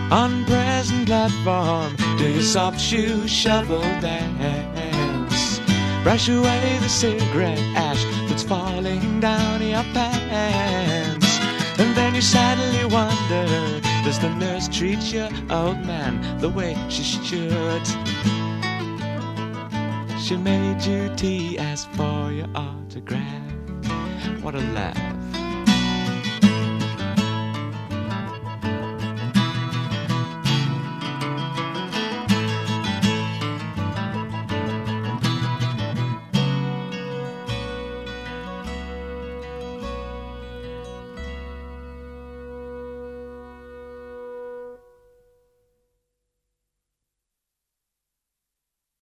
On present platform, do your soft shoe shuffle dance. Brush away the cigarette ash that's falling down your pants. And then you sadly wonder, does the nurse treat your old man the way she should? She made you tea, asked for your autograph. What a laugh.